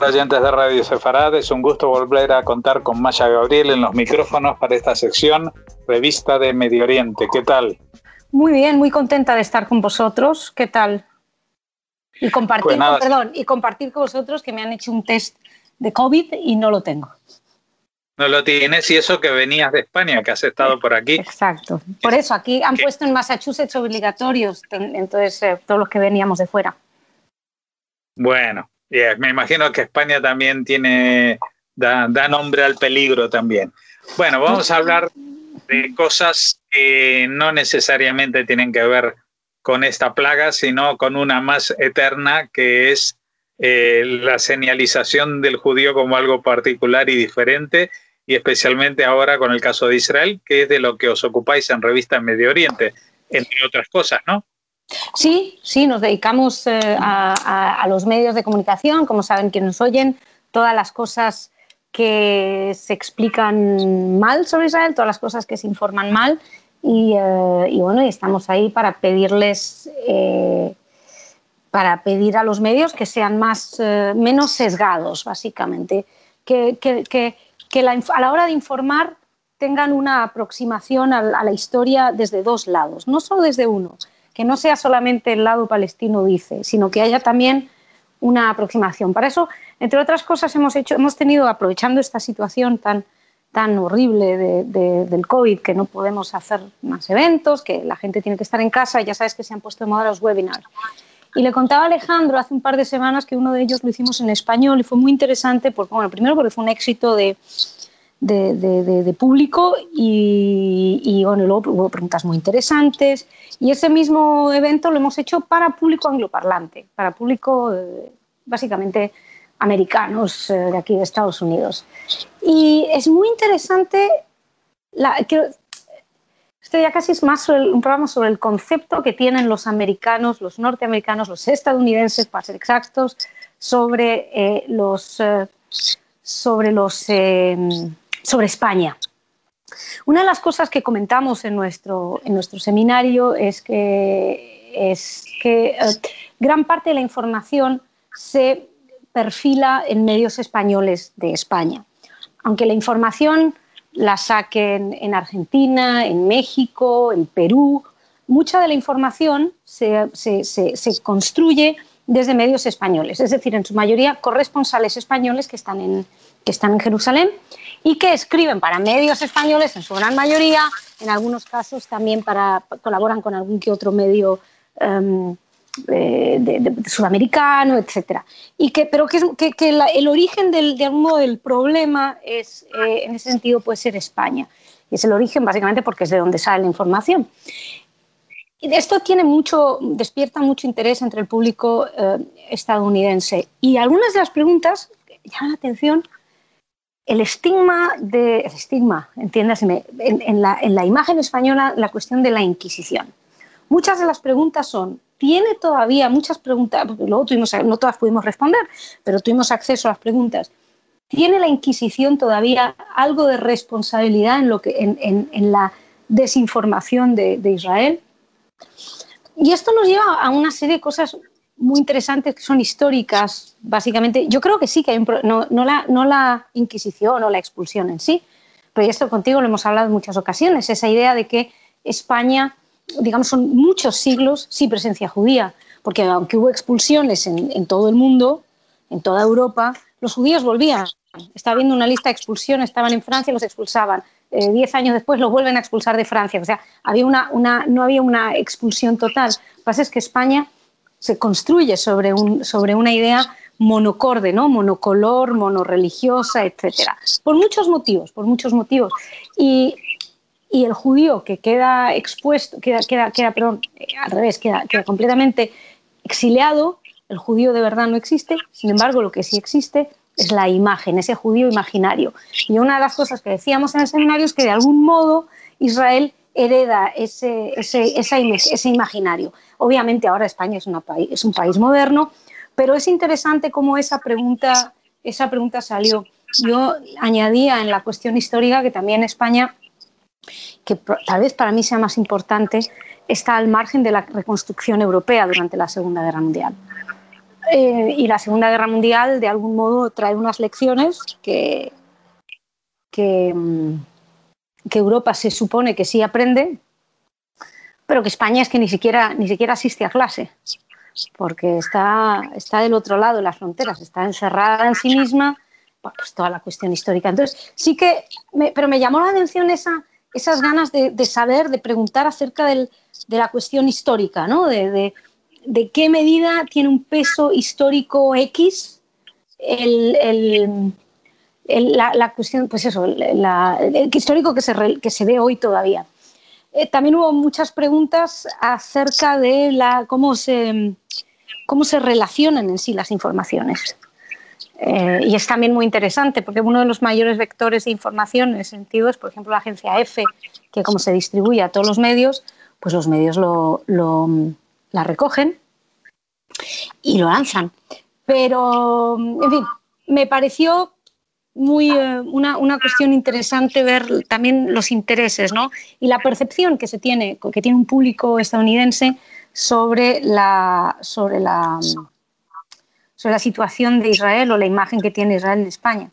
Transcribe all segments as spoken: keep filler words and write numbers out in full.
oyentes de Radio Sefarad, es un gusto volver a contar con Maya Gabriel en los micrófonos para esta sección Revista de Medio Oriente. ¿Qué tal? Muy bien, muy contenta de estar con vosotros. ¿Qué tal? Y compartir, pues nada, con, perdón, y compartir con vosotros que me han hecho un test de COVID y no lo tengo. No lo tienes, y eso que venías de España, que has estado por aquí. Exacto. Por eso, aquí han puesto en Massachusetts obligatorios, entonces eh, todos los que veníamos de fuera. Bueno, yeah, me imagino que España también tiene, da, da nombre al peligro también. Bueno, vamos a hablar de cosas que no necesariamente tienen que ver con esta plaga, sino con una más eterna, que es eh, la señalización del judío como algo particular y diferente, y especialmente ahora con el caso de Israel, que es de lo que os ocupáis en Revista Medio Oriente, entre otras cosas, ¿no? Sí, sí, nos dedicamos eh, a, a, a los medios de comunicación, como saben quienes nos oyen, todas las cosas que se explican mal sobre Israel, todas las cosas que se informan mal, y, eh, y bueno, y estamos ahí para pedirles, eh, para pedir a los medios que sean más, eh, menos sesgados, básicamente, que, que, que, que la, a la hora de informar tengan una aproximación a, a la historia desde dos lados, no solo desde uno, que no sea solamente el lado palestino dice, sino que haya también una aproximación. Para eso, entre otras cosas, hemos hecho, hemos tenido, aprovechando esta situación tan, tan horrible de, de, del COVID, que no podemos hacer más eventos, que la gente tiene que estar en casa, y ya sabes que se han puesto de moda los webinars. Y le contaba a Alejandro hace un par de semanas que uno de ellos lo hicimos en español y fue muy interesante, porque, bueno, primero porque fue un éxito de, de, de, de, de público y, y bueno, luego hubo preguntas muy interesantes, y ese mismo evento lo hemos hecho para público angloparlante, para público eh, básicamente americanos eh, de aquí de Estados Unidos. Y es muy interesante, la, que, esto ya casi es más sobre, un programa sobre el concepto que tienen los americanos, los norteamericanos, los estadounidenses, para ser exactos, sobre eh, los, eh, sobre, los eh, sobre España. Una de las cosas que comentamos en nuestro, en nuestro seminario es que, es que eh, gran parte de la información se perfila en medios españoles de España. Aunque la información la saquen en Argentina, en México, en Perú, mucha de la información se, se, se, se construye desde medios españoles, es decir, en su mayoría corresponsales españoles que están en, que están en Jerusalén y que escriben para medios españoles en su gran mayoría, en algunos casos también para, colaboran con algún que otro medio um, de, de, de sudamericano, etcétera. Y que, pero que, que, que la, el origen del, de algún modo del problema es, eh, en ese sentido puede ser España. Y es el origen básicamente porque es de donde sale la información. Y esto tiene mucho, despierta mucho interés entre el público eh, estadounidense. Y algunas de las preguntas llaman la atención. El estigma, de, el estigma entiéndaseme, en, en, la, en la imagen española, la cuestión de la Inquisición. Muchas de las preguntas son, ¿tiene todavía muchas preguntas? Porque luego tuvimos, no todas pudimos responder, pero tuvimos acceso a las preguntas. ¿Tiene la Inquisición todavía algo de responsabilidad en, lo que, en, en, en la desinformación de, de Israel? Y esto nos lleva a una serie de cosas muy interesantes que son históricas, básicamente. Yo creo que sí que hay un pro, no, no, la, no la Inquisición o la expulsión en sí, pero esto contigo lo hemos hablado en muchas ocasiones, esa idea de que España, digamos, son muchos siglos sin presencia judía, porque aunque hubo expulsiones en, en todo el mundo, en toda Europa, los judíos volvían. Estaba viendo una lista de expulsiones, estaban en Francia y los expulsaban. Eh, diez años después los vuelven a expulsar de Francia. O sea, había una, una, no había una expulsión total. Lo que pasa es que España se construye sobre, un, sobre una idea monocorde, ¿no? Monocolor, monorreligiosa, etcétera. Por muchos motivos, por muchos motivos. Y, y el judío que queda expuesto, queda, queda, queda perdón, al revés, queda, queda completamente exiliado, el judío de verdad no existe, sin embargo, lo que sí existe es la imagen, ese judío imaginario. Y una de las cosas que decíamos en el seminario es que de algún modo Israel hereda ese, ese, ese, ese imaginario. Obviamente ahora España es, una, es un país moderno, pero es interesante cómo esa pregunta, esa pregunta salió. Yo añadía en la cuestión histórica que también España, que tal vez para mí sea más importante, está al margen de la reconstrucción europea durante la Segunda Guerra Mundial. Eh, y la Segunda Guerra Mundial, de algún modo, trae unas lecciones que, que, que Europa se supone que sí aprende, pero que España es que ni siquiera, ni siquiera asiste a clase, porque está, está del otro lado de las fronteras, está encerrada en sí misma, pues toda la cuestión histórica. Entonces, sí que, me, pero me llamó la atención esa, esas ganas de, de saber, de preguntar acerca del, de la cuestión histórica, ¿no? De, de, de qué medida tiene un peso histórico X el, el, el, la, la cuestión, pues eso, la, el histórico que se, que se ve hoy todavía. Eh, también hubo muchas preguntas acerca de la, cómo, se, cómo se relacionan en sí las informaciones. Eh, y es también muy interesante porque uno de los mayores vectores de información en ese sentido es, por ejemplo, la agencia EFE, que como se distribuye a todos los medios, pues los medios lo, lo, la recogen y lo lanzan. Pero, en fin, me pareció muy eh, una, una cuestión interesante ver también los intereses, ¿no? Y la percepción que se tiene, que tiene un público estadounidense sobre la, sobre la, sobre la situación de Israel o la imagen que tiene Israel en España.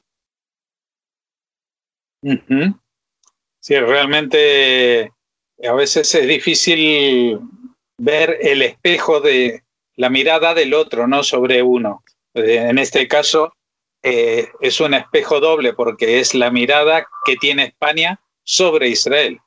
Uh-huh. Sí, realmente a veces es difícil ver el espejo de la mirada del otro, no sobre uno. En este caso eh, es un espejo doble porque es la mirada que tiene España sobre Israel.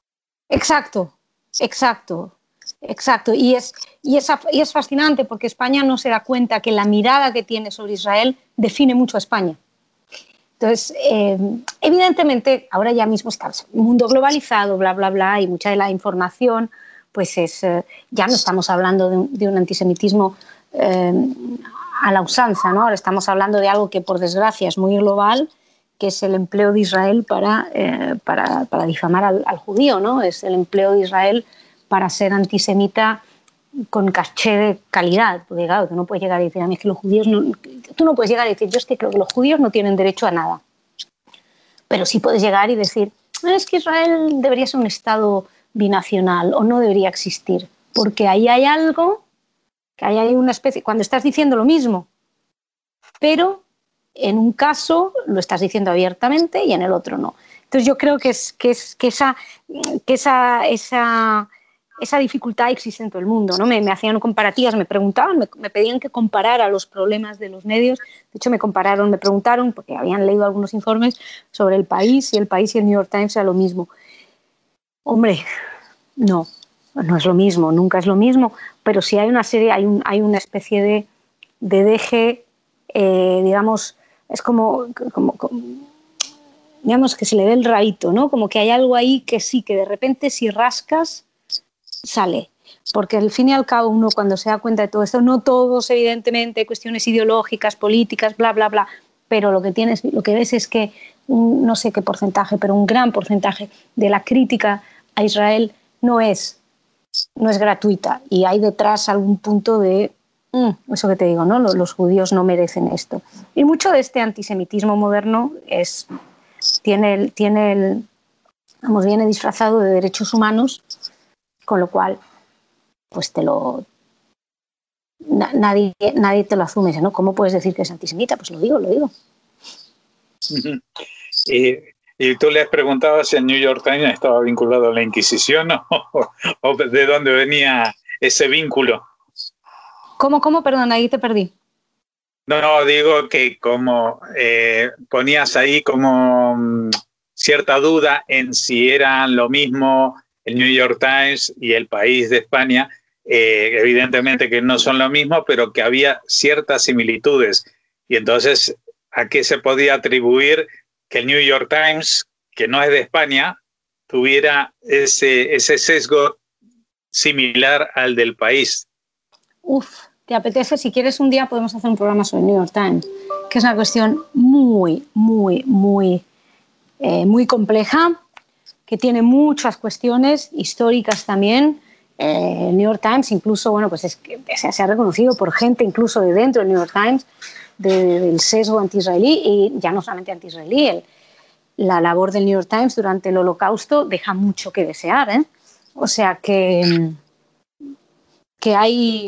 Exacto, exacto, exacto. Y es, y, es, y es fascinante porque España no se da cuenta que la mirada que tiene sobre Israel define mucho a España. Entonces, eh, evidentemente, ahora ya mismo está el mundo globalizado, bla, bla, bla, y mucha de la información, pues es, eh, ya no estamos hablando de un, de un antisemitismo eh, a la usanza, ¿no? Ahora estamos hablando de algo que, por desgracia, es muy global, que es el empleo de Israel para, eh, para, para difamar al, al judío, ¿no? Es el empleo de Israel para ser antisemita con caché de calidad, porque claro, tú no puedes llegar a decir a mí es que los judíos no, tú no puedes llegar a decir yo es que creo que los judíos no tienen derecho a nada, pero sí puedes llegar y decir es que Israel debería ser un estado binacional o no debería existir, porque ahí hay algo, que ahí hay una especie, cuando estás diciendo lo mismo, pero en un caso lo estás diciendo abiertamente y en el otro no. Entonces yo creo que es que es que esa que esa esa esa dificultad existe en todo el mundo, ¿no? Me, me hacían comparativas, me preguntaban, me, me pedían que comparara los problemas de los medios. De hecho, me compararon, me preguntaron, porque habían leído algunos informes sobre El País, y El País y el New York Times era lo mismo. Hombre, no, no es lo mismo, nunca es lo mismo, pero sí hay una serie, hay, un, hay una especie de, de deje, eh, digamos, es como, como, como, digamos, que se le ve el raíto, ¿no? Como que hay algo ahí que sí, que de repente si rascas, sale, porque al fin y al cabo uno cuando se da cuenta de todo esto, no todos evidentemente, cuestiones ideológicas, políticas, bla, bla, bla, pero lo que tienes, lo que ves es que un, no sé qué porcentaje, pero un gran porcentaje de la crítica a Israel no es, no es gratuita y hay detrás algún punto de, mm, eso que te digo, ¿no? Los, los judíos no merecen esto. Y mucho de este antisemitismo moderno es, tiene el, tiene el, vamos, viene disfrazado de derechos humanos. Con lo cual, pues te lo... Na, nadie, nadie te lo asume, ¿no? ¿Cómo puedes decir que es antisemita? Pues lo digo, lo digo. Y, y tú le has preguntado si el New York Times estaba vinculado a la Inquisición o, o de dónde venía ese vínculo. ¿Cómo, cómo? Perdón, ahí te perdí. No, no, digo que como eh, ponías ahí como um, cierta duda en si eran lo mismo el New York Times y El País de España, eh, evidentemente que no son lo mismo, pero que había ciertas similitudes. Y entonces, ¿a qué se podía atribuir que el New York Times, que no es de España, tuviera ese, ese sesgo similar al del País? Uf, ¿te apetece? Si quieres un día podemos hacer un programa sobre el New York Times, que es una cuestión muy, muy, muy, eh, muy compleja, que tiene muchas cuestiones históricas también. Eh, el New York Times incluso, bueno, pues es que se, se ha reconocido por gente incluso de dentro del New York Times de, del sesgo anti-israelí, y ya no solamente anti-israelí, el, la labor del New York Times durante el Holocausto deja mucho que desear, ¿eh? O sea que, que hay,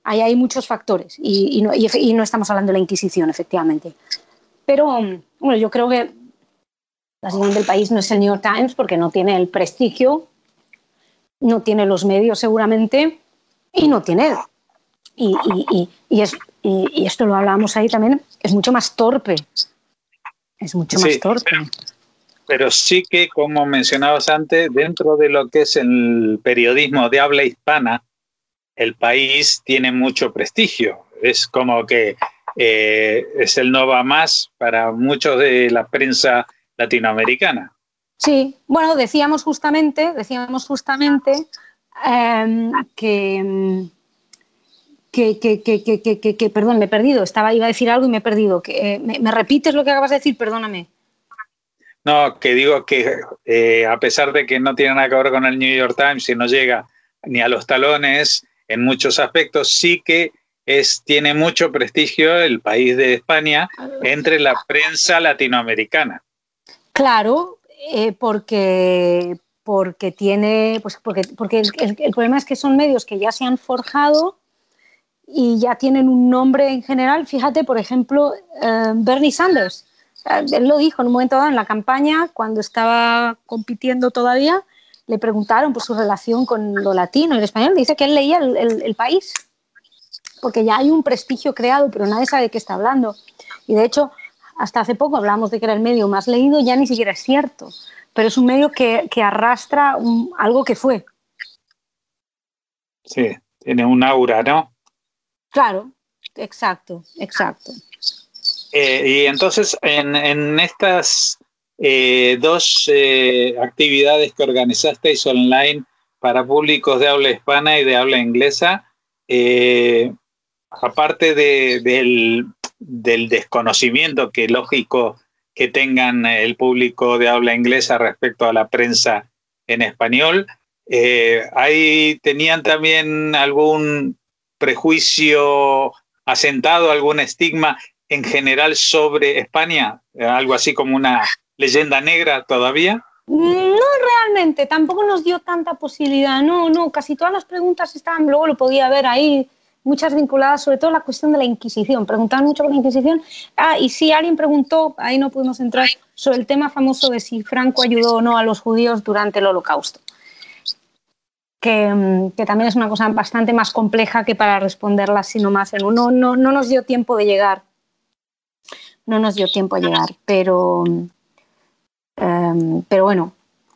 ahí hay muchos factores y, y, no, y, y no estamos hablando de la Inquisición, efectivamente. Pero bueno, yo creo que la siguiente del país no es el New York Times porque no tiene el prestigio, no tiene los medios seguramente y no tiene... Y, y, y, y, es, y, y esto lo hablábamos ahí también, es mucho más torpe. Es mucho más sí, torpe. Pero, pero sí que, como mencionabas antes, dentro de lo que es el periodismo de habla hispana, el país tiene mucho prestigio. Es como que eh, es el no va más para muchos de la prensa latinoamericana. Sí, bueno, decíamos justamente, decíamos justamente eh, que... Que, que, que, que, que, que, perdón, me he perdido, estaba, iba a decir algo y me he perdido. Que, eh, me, ¿Me repites lo que acabas de decir? Perdóname. No, que digo que eh, a pesar de que no tiene nada que ver con el New York Times y no llega ni a los talones en muchos aspectos, sí que es, tiene mucho prestigio el país de España entre la prensa latinoamericana. Claro, eh, porque, porque tiene, pues porque, porque el, el, el problema es que son medios que ya se han forjado y ya tienen un nombre en general. Fíjate, por ejemplo, eh, Bernie Sanders. Él lo dijo en un momento dado en la campaña, cuando estaba compitiendo todavía, le preguntaron por su relación con lo latino y el español. Dice que él leía el, el, el País, porque ya hay un prestigio creado, pero nadie sabe de qué está hablando. Y de hecho, hasta hace poco hablábamos de que era el medio más leído, ya ni siquiera es cierto. Pero es un medio que, que arrastra un, algo que fue. Sí, tiene un aura, ¿no? Claro, exacto, exacto. Eh, y entonces, en, en estas eh, dos eh, actividades que organizasteis online para públicos de habla hispana y de habla inglesa, eh, aparte de, del, del desconocimiento que lógico que tengan el público de habla inglesa respecto a la prensa en español, eh, ¿ahí tenían también algún prejuicio asentado, algún estigma en general sobre España? ¿Algo así como una leyenda negra todavía? No realmente, tampoco nos dio tanta posibilidad. No, no, casi todas las preguntas estaban, luego lo podía ver ahí, muchas vinculadas, sobre todo a la cuestión de la Inquisición. Preguntaban mucho por la Inquisición. Ah, y sí, alguien preguntó, ahí no pudimos entrar, sobre el tema famoso de si Franco ayudó o no a los judíos durante el Holocausto. Que, que también es una cosa bastante más compleja que para responderla así nomás en uno. No, no nos dio tiempo de llegar. No nos dio tiempo a llegar, pero, um, pero bueno.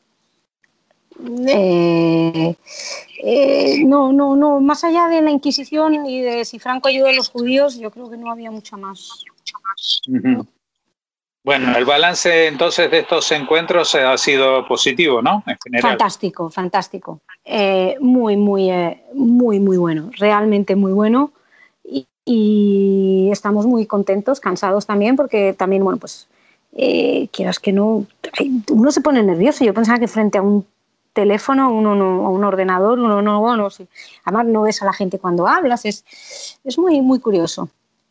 Eh, eh, no, no, no. Más allá de la Inquisición y de si Franco ayudó a los judíos, yo creo que no había mucha más. Uh-huh. Bueno, el balance entonces de estos encuentros ha sido positivo, ¿no? En general. Fantástico, fantástico. Eh, muy, muy, eh, muy, muy bueno. Realmente muy bueno. Y, y estamos muy contentos, cansados también, porque también, bueno, pues, eh, quieras que no, uno se pone nervioso. Yo pensaba que frente a un teléfono, uno no, a un ordenador, uno no, bueno, sí. Además no ves a la gente cuando hablas, es, es muy, muy curioso.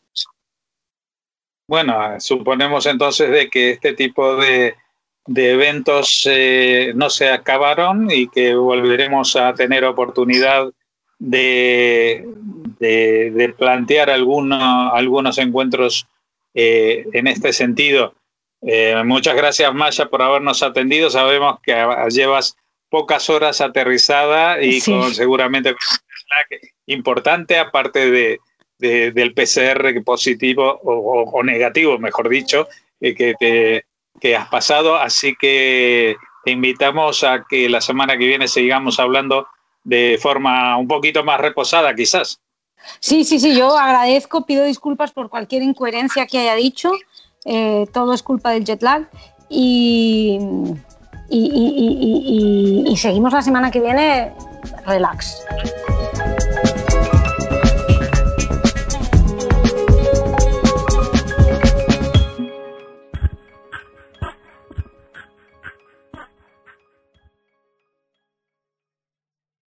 Bueno, suponemos entonces de que este tipo de, de eventos eh, no se acabaron y que volveremos a tener oportunidad de, de, de plantear alguno, algunos encuentros eh, en este sentido. Eh, muchas gracias, Maya, por habernos atendido. Sabemos que llevas pocas horas aterrizada y sí. con seguramente con un mensaje importante, aparte de De, del P C R positivo o, o, o negativo, mejor dicho, eh, que, te, que has pasado. Así que te invitamos a que la semana que viene sigamos hablando de forma un poquito más reposada, quizás. Sí, sí, sí, yo agradezco, pido disculpas por cualquier incoherencia que haya dicho. Eh, todo es culpa del jet lag. Y, y, y, y, y, y seguimos la semana que viene relax.